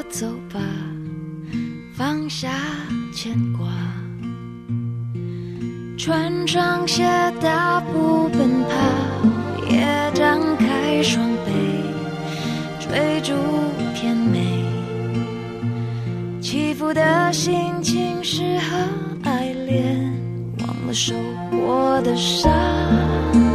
走吧，放下牵挂，穿上鞋大步奔跑，也张开双臂追逐甜美，起伏的心情适合爱恋，忘了受过的伤。